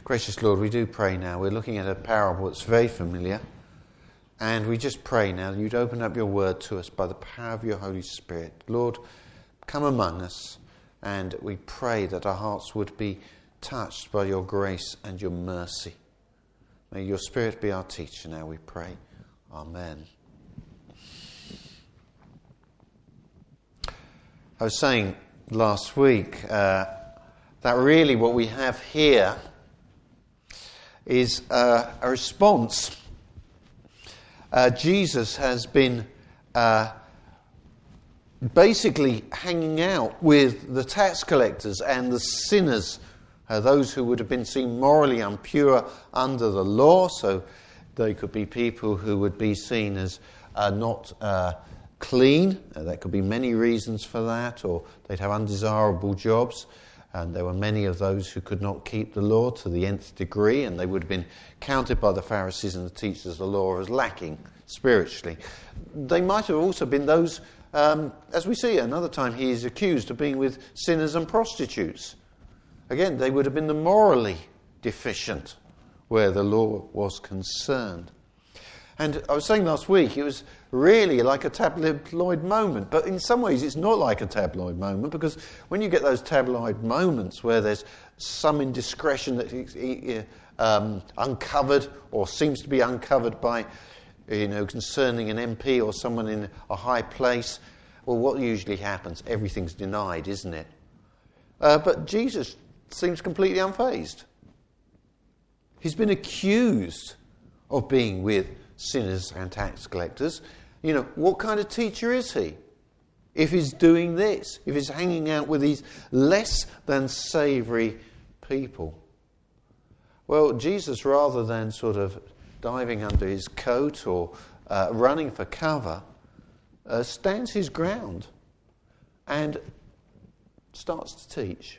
Gracious Lord, we do pray now. We're looking at a parable that's very familiar. And we just pray now that you'd open up your word to us by the power of your Holy Spirit. Lord, come among us. And we pray that our hearts would be touched by your grace and your mercy. May your Spirit be our teacher now, we pray. Amen. I was saying last week that really what we have here is a response. Jesus has been basically hanging out with the tax collectors and the sinners, those who would have been seen morally impure under the law. So they could be people who would be seen as not clean. There could be many reasons for that, or they'd have undesirable jobs. And there were many of those who could not keep the law to the nth degree, and they would have been counted by the Pharisees and the teachers of the law as lacking spiritually. They might have also been those, as we see another time, he is accused of being with sinners and prostitutes. Again, they would have been the morally deficient where the law was concerned. And I was saying last week, it was really like a tabloid moment. But in some ways, it's not like a tabloid moment, because when you get those tabloid moments where there's some indiscretion that's uncovered or seems to be uncovered by, concerning an MP or someone in a high place, well, what usually happens? Everything's denied, isn't it? But Jesus seems completely unfazed. He's been accused of being with sinners and tax collectors. What kind of teacher is he? If he's doing this, if he's hanging out with these less than savoury people. Well, Jesus, rather than sort of diving under his coat or running for cover, stands his ground and starts to teach.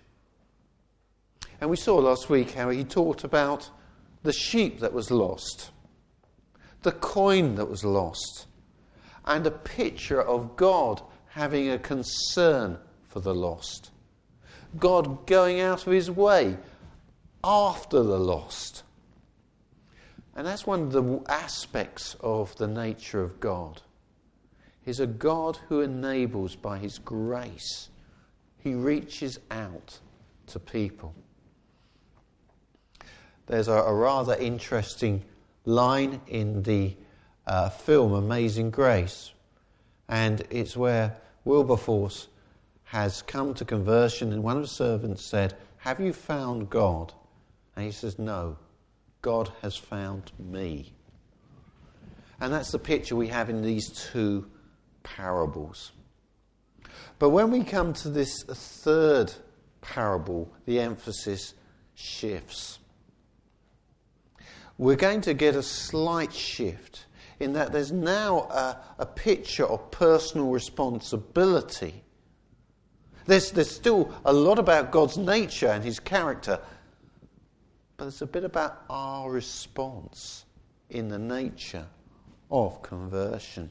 And we saw last week how he taught about the sheep that was lost, the coin that was lost, and a picture of God having a concern for the lost. God going out of his way after the lost. And that's one of the aspects of the nature of God. He's a God who enables by his grace. He reaches out to people. There's a rather interesting line in the film Amazing Grace, and it's where Wilberforce has come to conversion, and one of the servants said, "Have you found God?" And he says, "No, God has found me." And that's the picture we have in these two parables. But when we come to this third parable, the emphasis shifts. We're going to get a slight shift in that there's now a picture of personal responsibility. There's still a lot about God's nature and his character, but there's a bit about our response in the nature of conversion.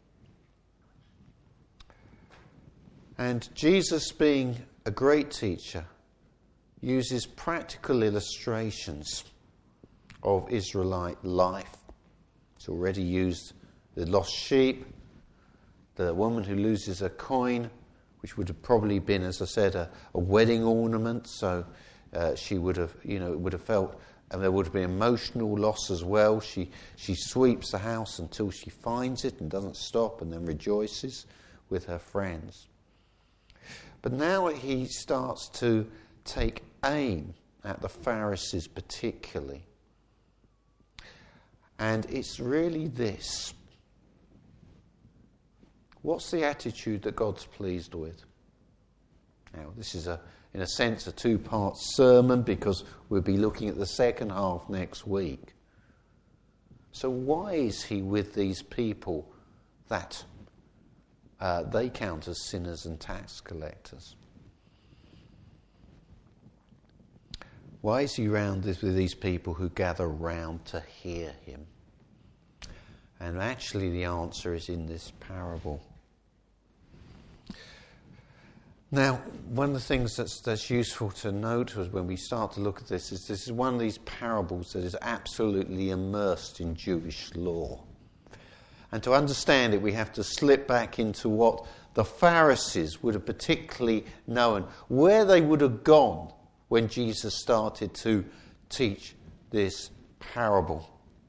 And Jesus, being a great teacher, uses practical illustrations of Israelite life. He's already used the lost sheep, the woman who loses a coin, which would have probably been, as I said, a wedding ornament. So she would have, would have felt, and there would have been emotional loss as well. She sweeps the house until she finds it and doesn't stop, and then rejoices with her friends. But now he starts to take aim at the Pharisees particularly. And it's really this. What's the attitude that God's pleased with? Now, this is, in a sense, a two-part sermon, because we'll be looking at the second half next week. So why is he with these people that they count as sinners and tax collectors? Why is he round with these people who gather round to hear him? And actually the answer is in this parable. Now, one of the things that's useful to note when we start to look at this is one of these parables that is absolutely immersed in Jewish law. And to understand it, we have to slip back into what the Pharisees would have particularly known, where they would have gone when Jesus started to teach this parable.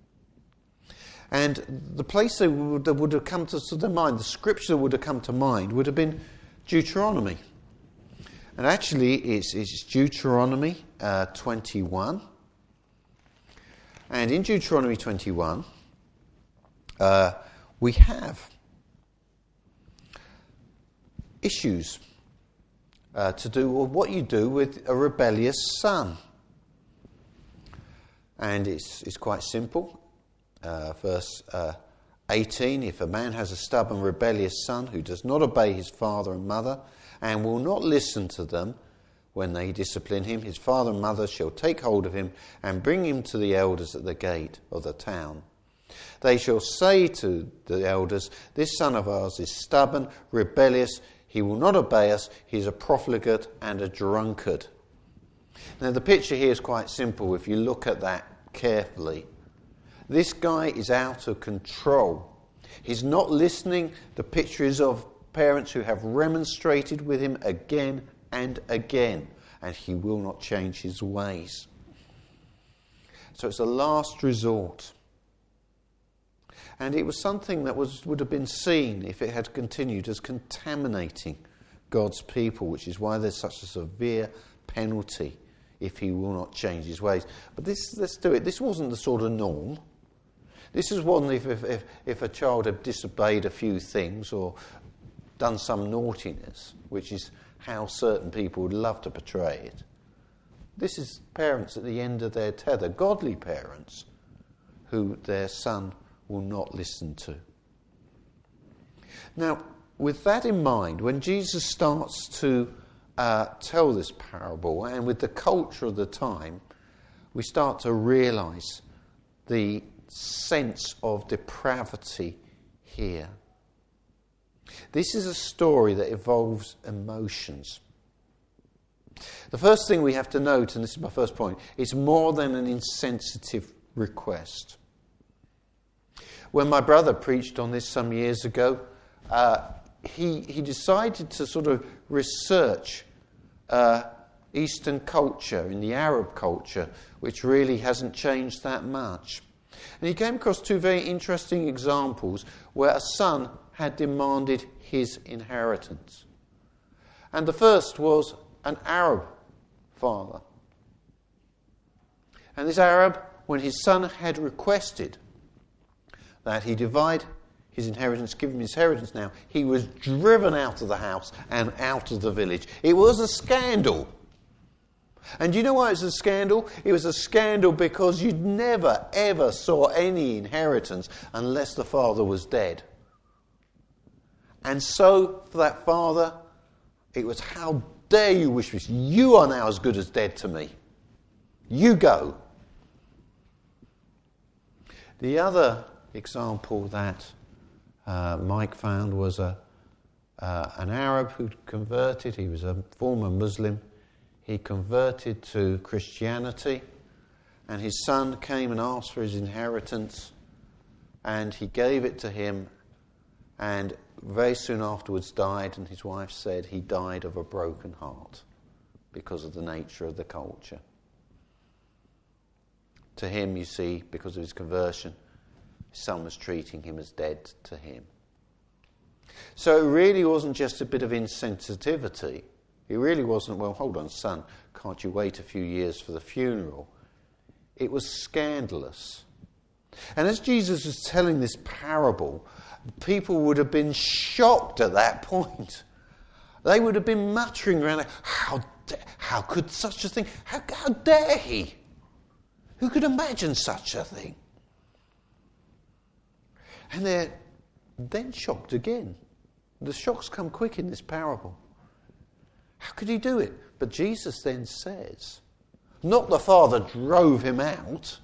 And the place that would have come to their mind, the scripture that would have come to mind, would have been Deuteronomy. And actually, it's Deuteronomy 21. And in Deuteronomy 21, we have issues to do with what you do with a rebellious son. And it's quite simple. Verse 18, if a man has a stubborn, rebellious son who does not obey his father and mother and will not listen to them when they discipline him, his father and mother shall take hold of him and bring him to the elders at the gate of the town. They shall say to the elders, this son of ours is stubborn, rebellious, he will not obey us, he is a profligate and a drunkard. Now the picture here is quite simple if you look at that carefully. This guy is out of control. He's not listening. The picture is of parents who have remonstrated with him again and again, and he will not change his ways. So it's a last resort. And it was something that would have been seen, if it had continued, as contaminating God's people, which is why there's such a severe penalty if he will not change his ways. But let's do it. This wasn't the sort of norm. This is one if a child had disobeyed a few things or done some naughtiness, which is how certain people would love to portray it. This is parents at the end of their tether, godly parents, who their son will not listen to. Now, with that in mind, when Jesus starts to tell this parable, and with the culture of the time, we start to realise the sense of depravity here. This is a story that involves emotions. The first thing we have to note, and this is my first point, it's more than an insensitive request. When my brother preached on this some years ago, he decided to sort of research Eastern culture, in the Arab culture, which really hasn't changed that much. And he came across two very interesting examples where a son had demanded his inheritance. And the first was an Arab father. And this Arab, when his son had requested that he divide his inheritance, give him his inheritance now, he was driven out of the house and out of the village. It was a scandal. And do you know why it was a scandal? It was a scandal because you never, ever saw any inheritance unless the father was dead. And so, for that father, it was, how dare you wish this? You are now as good as dead to me. You go. The other example that Mike found was an Arab who'd converted. He was a former Muslim. He converted to Christianity, and his son came and asked for his inheritance, and he gave it to him, and very soon afterwards died, and his wife said he died of a broken heart because of the nature of the culture. To him, you see, because of his conversion, his son was treating him as dead to him. So it really wasn't just a bit of insensitivity. It really wasn't, well, hold on, son, can't you wait a few years for the funeral? It was scandalous. And as Jesus was telling this parable, people would have been shocked at that point. They would have been muttering around, how could such a thing, how dare he? Who could imagine such a thing? And they're then shocked again. The shocks come quick in this parable. How could he do it? But Jesus then says, not the father drove him out.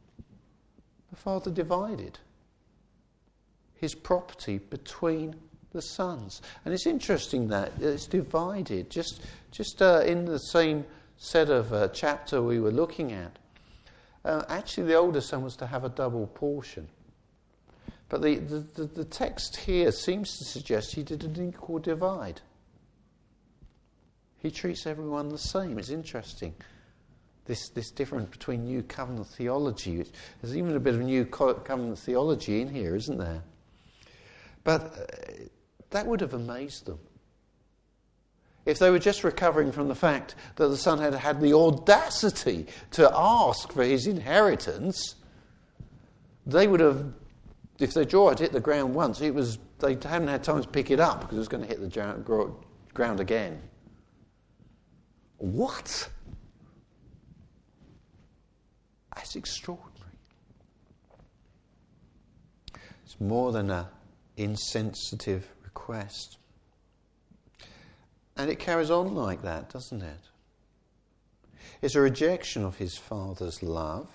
The father divided his property between the sons. And it's interesting that it's divided. Just in the same set of chapter we were looking at, actually the older son was to have a double portion. But the text here seems to suggest he did an equal divide. He treats everyone the same. It's interesting. This difference between New Covenant theology. There's even a bit of New Covenant theology in here, isn't there? But that would have amazed them. If they were just recovering from the fact that the son had had the audacity to ask for his inheritance, they would have, if their jaw had hit the ground once, they hadn't had time to pick it up because it was going to hit the ground again. What? That's extraordinary. It's more than an insensitive request. And it carries on like that, doesn't it? It's a rejection of his father's love,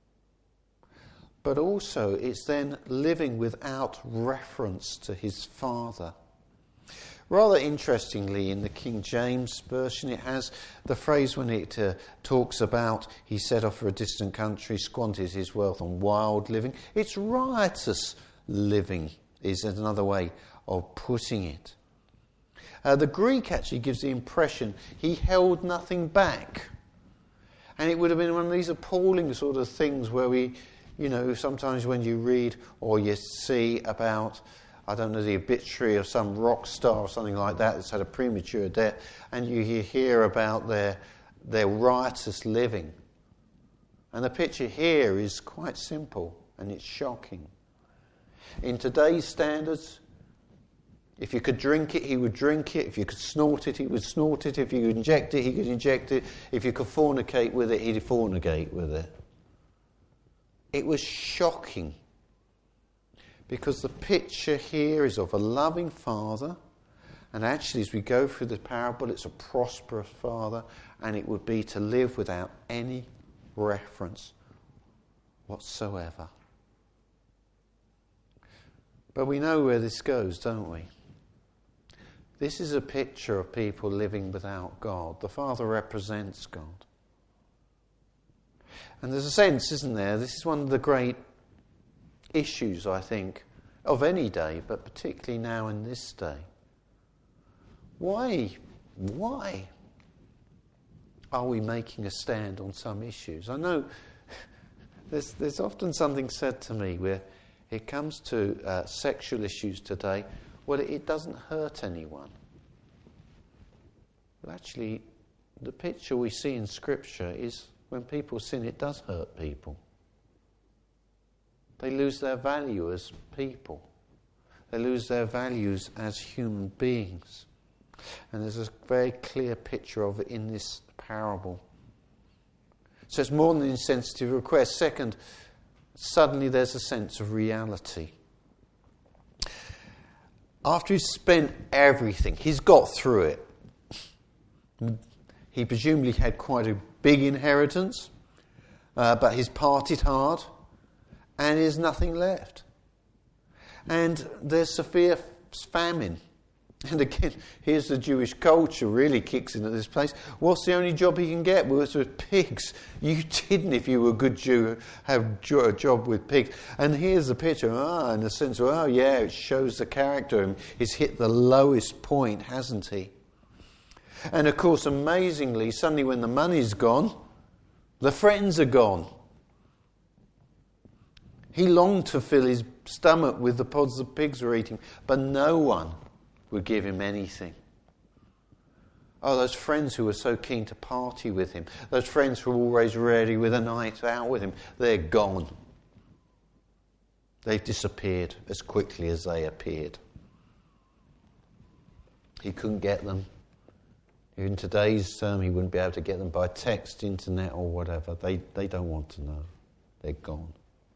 but also it's then living without reference to his father. Rather interestingly, in the King James Version, it has the phrase when it talks about he set off for a distant country, squandered his wealth on wild living. It's riotous living, is another way of putting it. The Greek actually gives the impression he held nothing back. And it would have been one of these appalling sort of things where we, sometimes when you read or you see about, I don't know, the obituary of some rock star or something like that that's had a premature death, and you hear about their riotous living. And the picture here is quite simple and it's shocking. In today's standards, if you could drink it, he would drink it. If you could snort it, he would snort it. If you could inject it, he could inject it. If you could fornicate with it, he'd fornicate with it. It was shocking. Because the picture here is of a loving father, and actually as we go through the parable, it's a prosperous father, and it would be to live without any reference whatsoever. But we know where this goes, don't we? This is a picture of people living without God. The Father represents God. And there's a sense, isn't there? This is one of the great issues, I think, of any day, but particularly now in this day. Why are we making a stand on some issues? I know there's often something said to me where it comes to sexual issues today, well, it doesn't hurt anyone. But actually, the picture we see in Scripture is when people sin, it does hurt people. They lose their value as people. They lose their values as human beings. And there's a very clear picture of it in this parable. So it's more than an insensitive request. Second, suddenly there's a sense of reality. After he's spent everything, he's got through it. He presumably had quite a big inheritance, but he's partied hard, and there's nothing left. And there's severe famine. And again, here's the Jewish culture really kicks in at this place. What's the only job he can get? Well, it's with pigs. You didn't, if you were a good Jew, have a job with pigs. And here's the picture. In the sense of, it shows the character. He's hit the lowest point, hasn't he? And of course, amazingly, suddenly when the money's gone, the friends are gone. He longed to fill his stomach with the pods the pigs were eating, but no one would give him anything. Oh, those friends who were so keen to party with him, those friends who were always ready with a night out with him, they're gone. They've disappeared as quickly as they appeared. He couldn't get them. In today's term, he wouldn't be able to get them by text, internet or whatever. They don't want to know. They're gone.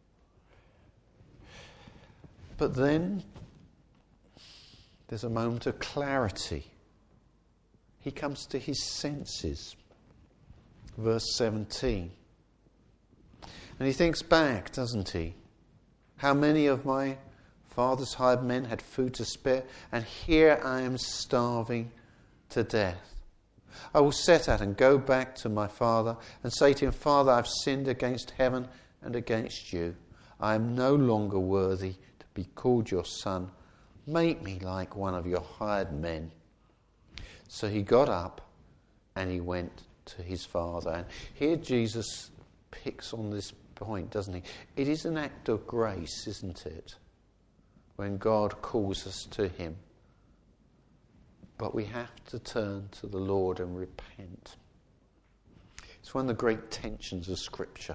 But then there's a moment of clarity. He comes to his senses. Verse 17. And he thinks back, doesn't he? How many of my Father's hired men had food to spare, and here I am starving to death. I will set out and go back to my father and say to him, Father, I've sinned against heaven and against you. I am no longer worthy to be called your son. Make me like one of your hired men. So he got up and he went to his father. And here Jesus picks on this point, doesn't he? It is an act of grace, isn't it? When God calls us to him. But we have to turn to the Lord and repent. It's one of the great tensions of Scripture.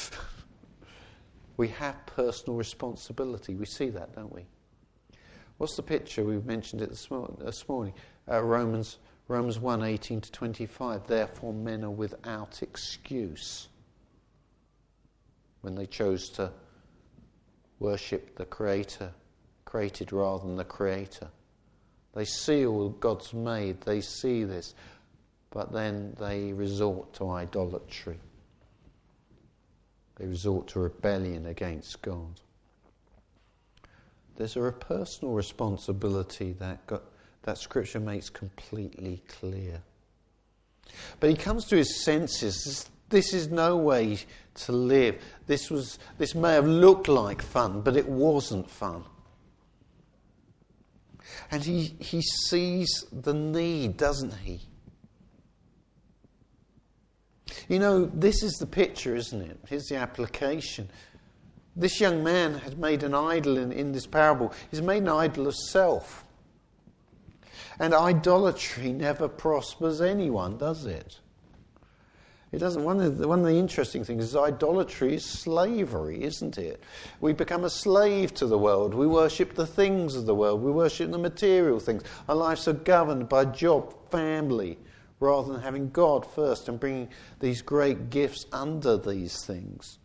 We have personal responsibility. We see that, don't we? What's the picture? We've mentioned it this morning. Romans 1:18 to 25. Therefore men are without excuse when they chose to worship the Creator, created rather than the Creator. They see all God's made, they see this, but then they resort to idolatry. They resort to rebellion against God. There's a personal responsibility that Scripture makes completely clear. But he comes to his senses. This is no way to live. This may have looked like fun, but it wasn't fun. And he sees the need, doesn't he? You know, this is the picture, isn't it? Here's the application. This young man had made an idol in this parable. He's made an idol of self. And idolatry never prospers anyone, does it? It doesn't. One of the interesting things is idolatry is slavery, isn't it? We become a slave to the world. We worship the things of the world. We worship the material things. Our lives are governed by job, family, rather than having God first and bringing these great gifts under these things.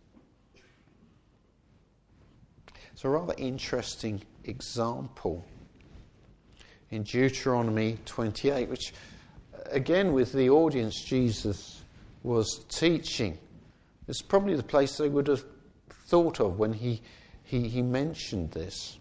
It's a rather interesting example in Deuteronomy 28, which, again, with the audience Jesus was teaching. It's probably the place they would have thought of when he mentioned this.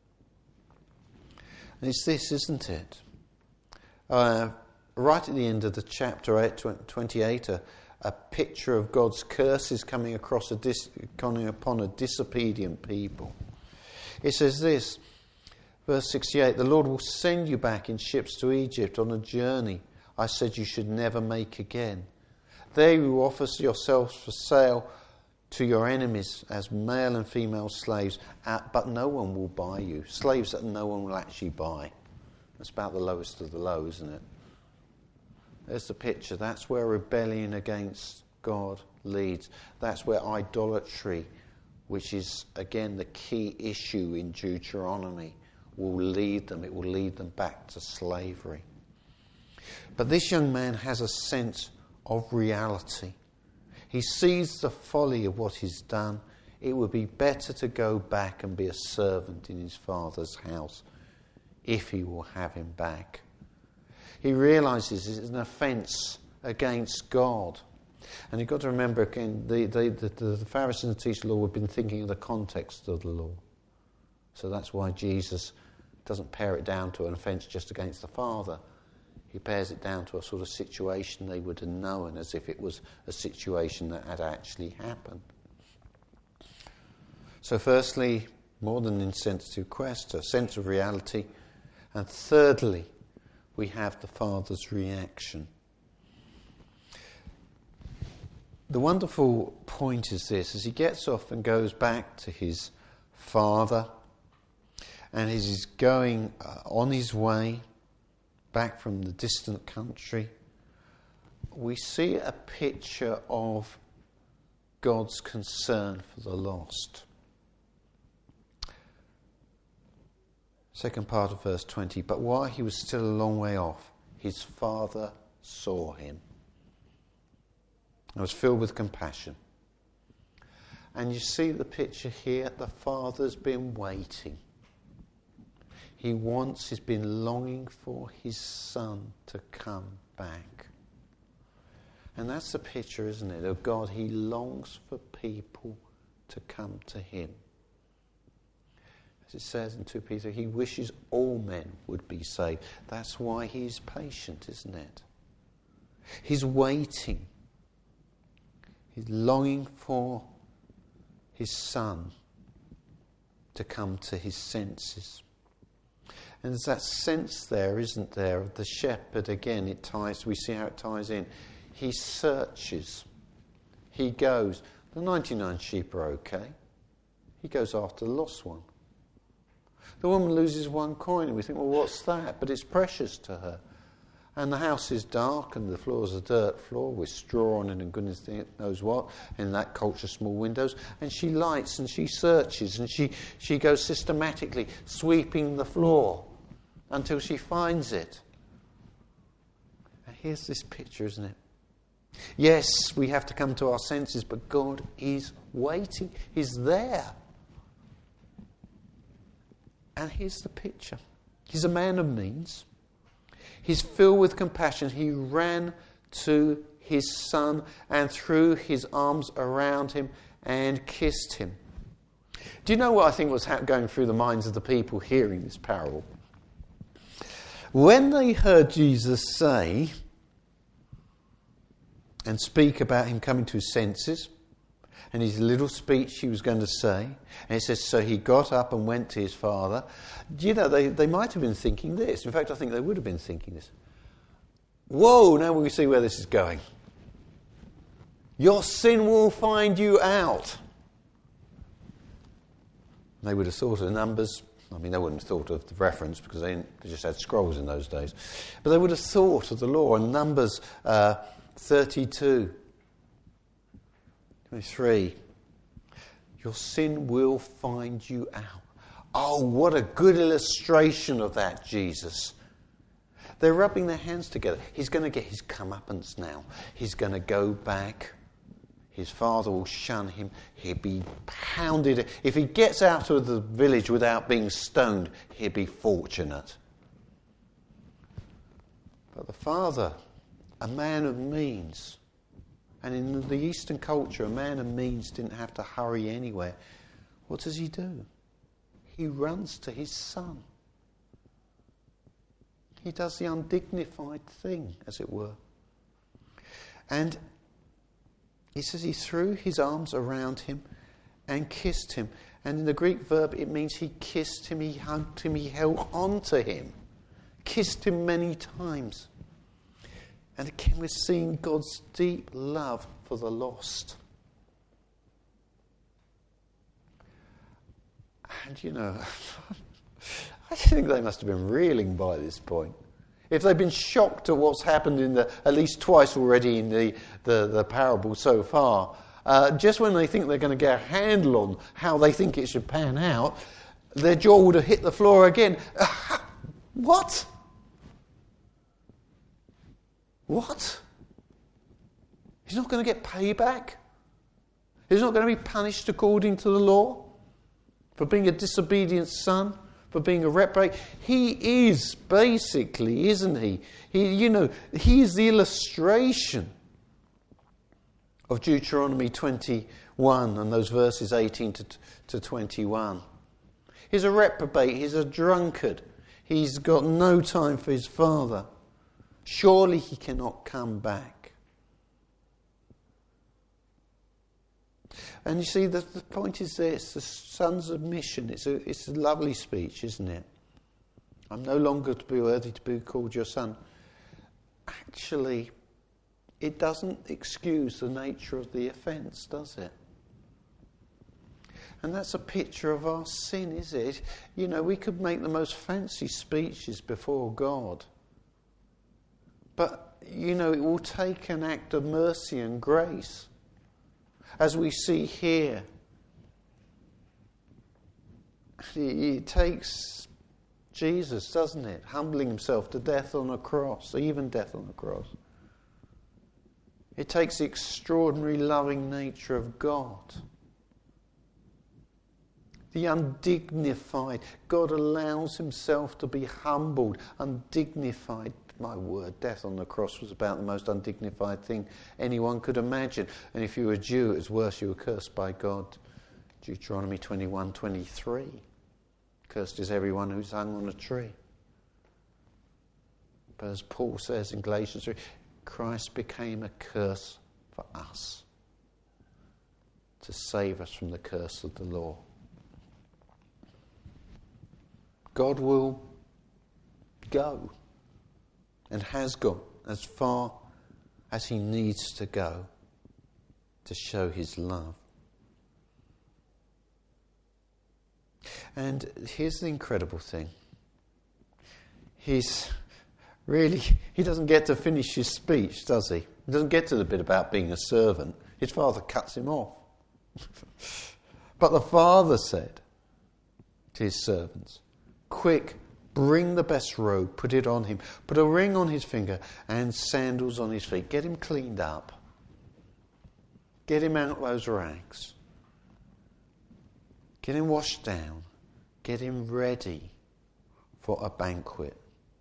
And it's this, isn't it? Right at the end of the chapter 28, a picture of God's curses coming upon a disobedient people. It says this, verse 68, the Lord will send you back in ships to Egypt on a journey I said you should never make again. There you will offer yourselves for sale to your enemies as male and female slaves, but no one will buy you. Slaves that no one will actually buy. That's about the lowest of the low, isn't it? There's the picture. That's where rebellion against God leads. That's where idolatry, which is, again, the key issue in Deuteronomy, will lead them. It will lead them back to slavery. But this young man has a sense of reality. He sees the folly of what he's done. It would be better to go back and be a servant in his father's house if he will have him back. He realises it's an offence against God. And you've got to remember again, the Pharisees and the teachers of the law have been thinking of the context of the law. So that's why Jesus doesn't pare it down to an offence just against the Father. He pares it down to a sort of situation they would have known, as if it was a situation that had actually happened. So firstly, more than an insensitive quest, a sense of reality. And thirdly, we have the Father's reaction. The wonderful point is this, as he gets off and goes back to his father, and as he's going on his way back from the distant country, we see a picture of God's concern for the lost. Second part of verse 20, but while he was still a long way off, his father saw him and was filled with compassion. And you see the picture here, the father's been waiting. He's been longing for his son to come back. And that's the picture, isn't it, of God. He longs for people to come to him. As it says in 2 Peter, he wishes all men would be saved. That's why he's patient, isn't it? He's waiting. He's longing for his son to come to his senses. And there's that sense there, isn't there, of the shepherd again. We see how it ties in. He searches. He goes. The 99 sheep are okay. He goes after the lost one. The woman loses one coin and we think, well, what's that? But it's precious to her. And the house is dark and the floor's a dirt floor with straw on it and goodness knows what. And in that culture, small windows. And she lights and she searches and she goes systematically sweeping the floor until she finds it. And here's this picture, isn't it? Yes, we have to come to our senses, but God is waiting. He's there. And here's the picture. He's a man of means. He's filled with compassion. He ran to his son and threw his arms around him and kissed him. Do you know what I think was going through the minds of the people hearing this parable? When they heard Jesus say and speak about him coming to his senses, and his little speech he was going to say, and it says, so he got up and went to his father. You know, they might have been thinking this. In fact, I think they would have been thinking this. Whoa, now we see where this is going. Your sin will find you out. They would have thought of the Numbers. I mean, they wouldn't have thought of the reference because they just had scrolls in those days. But they would have thought of the law. And Numbers 32. 23. Your sin will find you out. Oh, what a good illustration of that, Jesus. They're rubbing their hands together. He's going to get his comeuppance now. He's going to go back. His father will shun him. He'll be pounded. If he gets out of the village without being stoned, he'll be fortunate. But the father, a man of means, and in the Eastern culture, a man of means didn't have to hurry anywhere. What does he do? He runs to his son. He does the undignified thing, as it were. And he says he threw his arms around him and kissed him. And in the Greek verb, it means he kissed him, he hugged him, he held on to him. Kissed him many times. And again, we're seeing God's deep love for the lost. And you know, I think they must have been reeling by this point. If they've been shocked at what's happened at least twice already in the parable so far, just when they think they're going to get a handle on how they think it should pan out, their jaw would have hit the floor again. What? What? He's not going to get payback? He's not going to be punished according to the law for being a disobedient son, for being a reprobate? He is basically, isn't he? He is the illustration of Deuteronomy 21 and those verses 18 to 21. He's a reprobate. He's a drunkard. He's got no time for his father. Surely he cannot come back. And you see, the point is this, the son's admission. It's a lovely speech, isn't it? I'm no longer to be worthy to be called your son. Actually, it doesn't excuse the nature of the offence, does it? And that's a picture of our sin, is it? You know, we could make the most fancy speeches before God. But, you know, it will take an act of mercy and grace. As we see here, it takes Jesus, doesn't it? Humbling himself to death on a cross, even death on a cross. It takes the extraordinary loving nature of God. The undignified. God allows himself to be humbled, undignified. My word, death on the cross was about the most undignified thing anyone could imagine. And if you were a Jew, it was worse, you were cursed by God. Deuteronomy 21:23. Cursed is everyone who's hung on a tree. But as Paul says in Galatians 3, Christ became a curse for us to save us from the curse of the law. God will go and has gone as far as he needs to go to show his love. And here's the incredible thing. He doesn't get to finish his speech, does he? He doesn't get to the bit about being a servant. His father cuts him off. But the father said to his servants, quick, bring the best robe, put it on him, put a ring on his finger and sandals on his feet. Get him cleaned up. Get him out of those rags. Get him washed down. Get him ready for a banquet.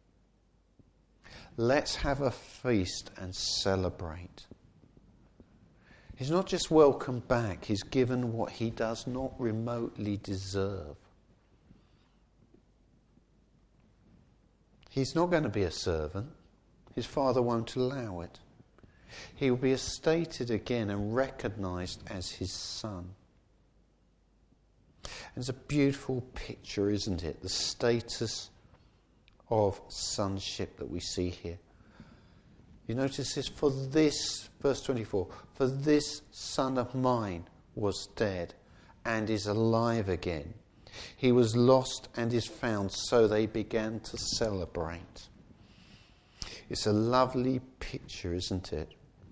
Let's have a feast and celebrate. He's not just welcomed back, he's given what he does not remotely deserve. He's not going to be a servant. His father won't allow it. He will be estated again and recognised as his son. And it's a beautiful picture, isn't it? The status of sonship that we see here. You notice this, for this, verse 24, for this son of mine was dead and is alive again. He was lost and is found, so they began to celebrate. It's a lovely picture, isn't it,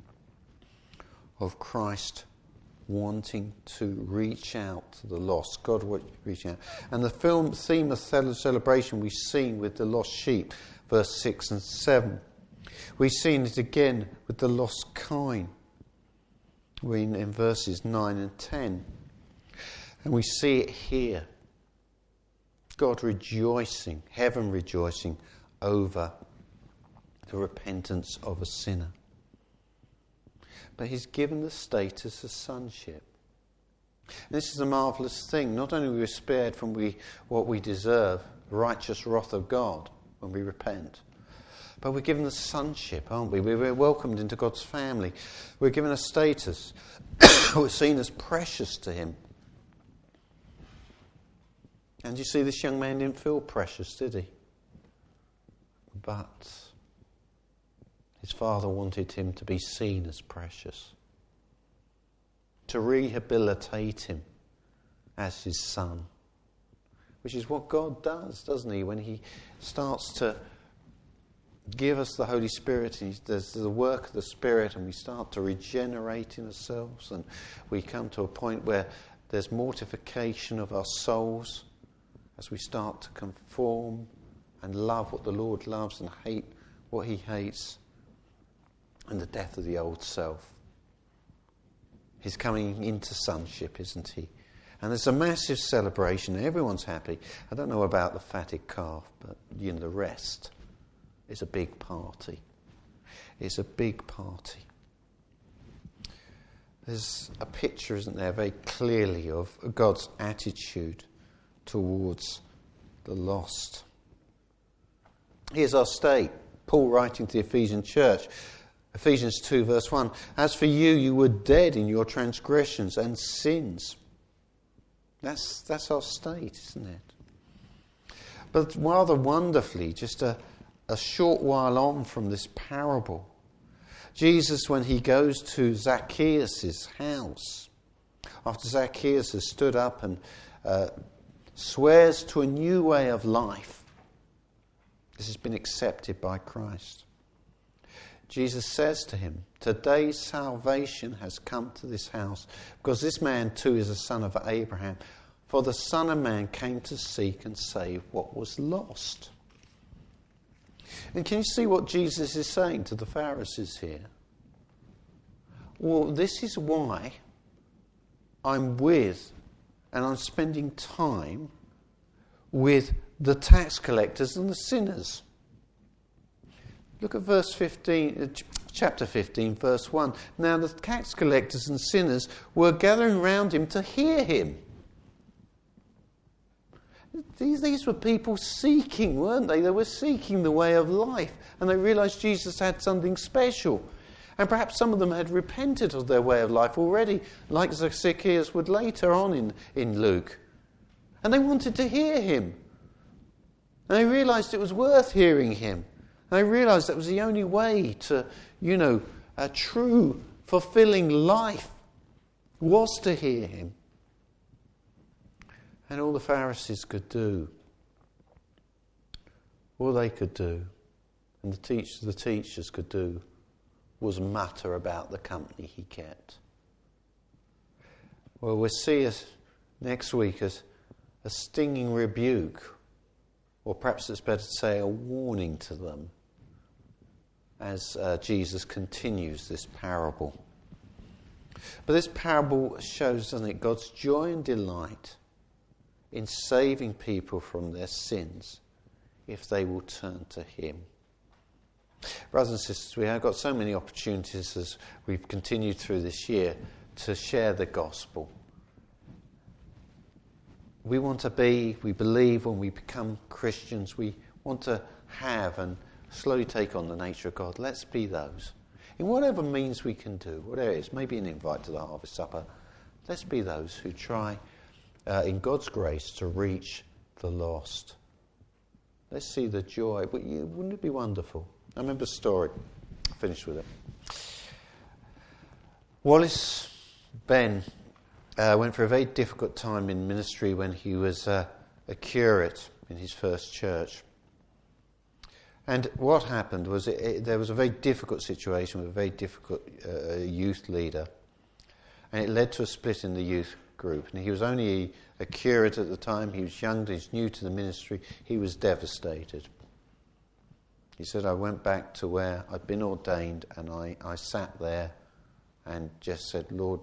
of Christ wanting to reach out to the lost. God reaching out. And the theme of celebration we've seen with the lost sheep, verse 6 and 7. We've seen it again with the lost coin in verses 9 and 10. And we see it here. God rejoicing, heaven rejoicing over the repentance of a sinner. But he's given the status of sonship. And this is a marvellous thing. Not only are we spared from what we deserve, the righteous wrath of God when we repent, but we're given the sonship, aren't we? We're welcomed into God's family. We're given a status. We're seen as precious to him. And you see, this young man didn't feel precious, did he? But his father wanted him to be seen as precious, to rehabilitate him as his son, which is what God does, doesn't he? When he starts to give us the Holy Spirit, and there's the work of the Spirit, and we start to regenerate in ourselves, and we come to a point where there's mortification of our souls as we start to conform and love what the Lord loves and hate what he hates, and the death of the old self. He's coming into sonship, isn't he? And there's a massive celebration. Everyone's happy. I don't know about the fatted calf, but the rest. It's a big party. It's a big party. There's a picture, isn't there, very clearly of God's attitude towards the lost. Here's our state. Paul writing to the Ephesian church. Ephesians 2 verse 1. As for you, you were dead in your transgressions and sins. That's our state, isn't it? But rather wonderfully, just a short while on from this parable, Jesus, when he goes to Zacchaeus' house, after Zacchaeus has stood up and swears to a new way of life, this has been accepted by Christ. Jesus says to him, today salvation has come to this house, because this man too is a son of Abraham. For the Son of Man came to seek and save what was lost. And can you see what Jesus is saying to the Pharisees here? Well, this is why I'm with and I'm spending time with the tax collectors and the sinners. Look at verse 15, chapter 15, verse 1. Now the tax collectors and sinners were gathering round him to hear him. These were people seeking, weren't they? They were seeking the way of life. And they realised Jesus had something special. And perhaps some of them had repented of their way of life already, like Zacchaeus would later on in Luke. And they wanted to hear him. And they realised it was worth hearing him. And they realised that was the only way to, a true, fulfilling life was to hear him. And all the Pharisees could do, all they could do, and the teachers could do, was mutter about the company he kept. Well, we'll see us next week as a stinging rebuke, or perhaps it's better to say a warning to them, as Jesus continues this parable. But this parable shows, doesn't it, God's joy and delight in saving people from their sins if they will turn to him. Brothers and sisters, we have got so many opportunities as we've continued through this year to share the gospel. We believe when we become Christians, we want to have and slowly take on the nature of God. Let's be those. In whatever means we can do, whatever it is, maybe an invite to the harvest supper, let's be those who try, in God's grace, to reach the lost. Let's see the joy. Wouldn't it be wonderful? I remember a story. I'll finish with it. Wallace Ben went through a very difficult time in ministry when he was a curate in his first church. And what happened was there was a very difficult situation with a very difficult youth leader. And it led to a split in the youth group. And he was only a curate at the time. He was young, he was new to the ministry. He was devastated. He said, I went back to where I'd been ordained and I sat there and just said, Lord,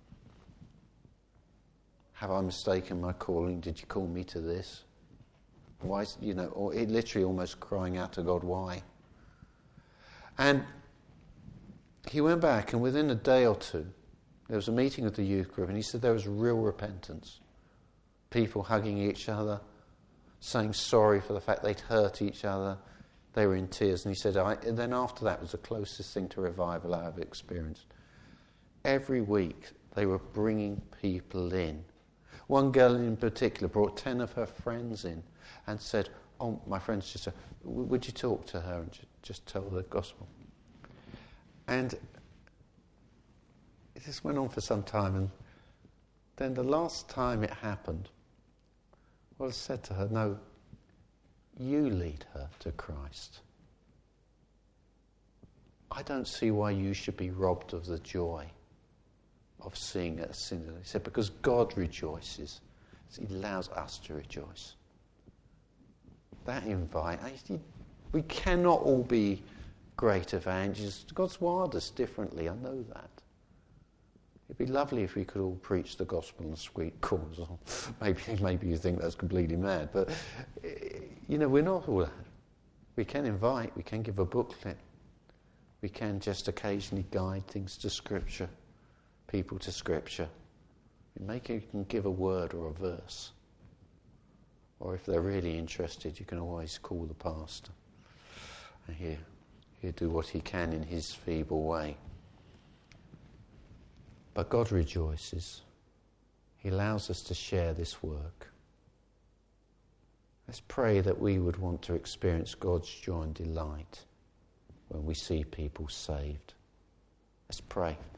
have I mistaken my calling? Did you call me to this? Why, or it literally almost crying out to God, why? And he went back, and within a day or two, there was a meeting of the youth group, and he said there was real repentance. People hugging each other, saying sorry for the fact they'd hurt each other. They were in tears, and he said, and then after that was the closest thing to revival I've experienced. Every week, they were bringing people in. One girl in particular brought 10 of her friends in and said, oh, my friends just said, would you talk to her and just tell her the gospel? And it just went on for some time, and then the last time it happened, well, I said to her, no, you lead her to Christ. I don't see why you should be robbed of the joy of seeing a sinner. He said, because God rejoices. He allows us to rejoice. That invite, we cannot all be great evangelists. God's wired us differently, I know that. It'd be lovely if we could all preach the gospel on sweet corners. Maybe you think that's completely mad, but we're not all that. We can invite, we can give a booklet, we can just occasionally guide things to Scripture, people to Scripture. Maybe you can give a word or a verse. Or if they're really interested, you can always call the pastor. And he'll do what he can in his feeble way. But God rejoices. He allows us to share this work. Let's pray that we would want to experience God's joy and delight when we see people saved. Let's pray.